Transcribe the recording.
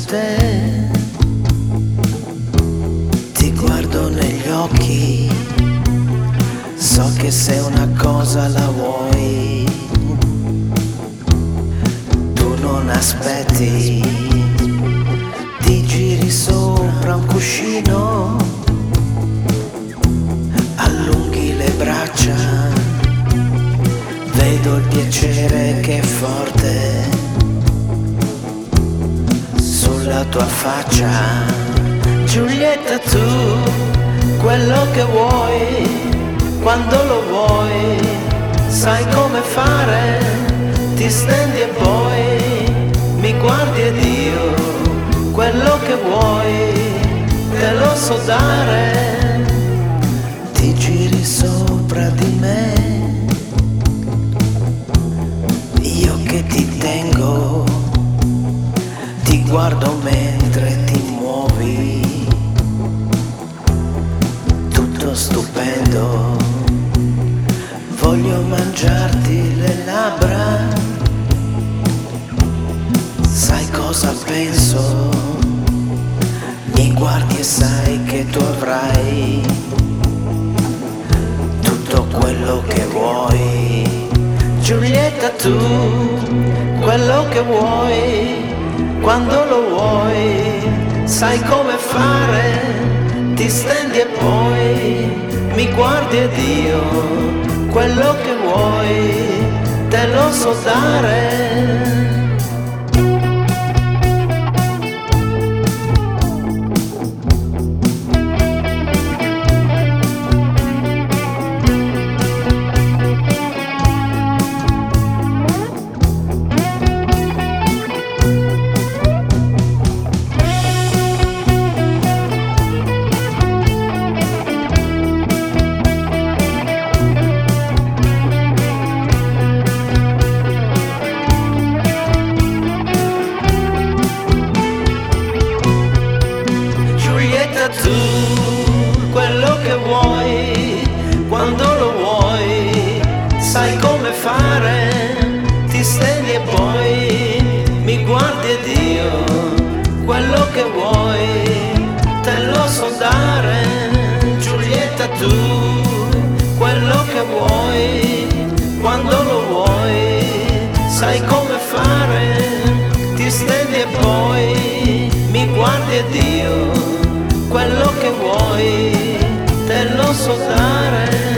te, ti guardo negli occhi, so che se una cosa la vuoi, tu non aspetti, ti giri sopra un cuscino, allunghi le braccia, vedo il piacere che è forte sulla tua faccia. Giulietta, tu quello che vuoi, quando lo vuoi, sai come fare, ti stendi e poi mi guardi ed io quello che vuoi te lo so dare. Ti giri sopra di me, io che ti tengo, ti guardo mentre ti muovi, tutto stupendo, voglio mangiarti le labbra, sai cosa penso, mi guardi e sai che tu avrai tutto quello che vuoi. Giulietta, tu quello che vuoi, quando lo vuoi, sai come fare, ti stendi e poi mi guardi ed io quello che vuoi te lo so dare. Tu quello che vuoi, quando lo vuoi, sai come fare, ti stendi e poi mi guardi ed io quello che vuoi te lo so dare. Giulietta, tu quello che vuoi, quando lo vuoi, sai come fare, ti stendi e poi mi guardi ed io quello che vuoi te lo so dare.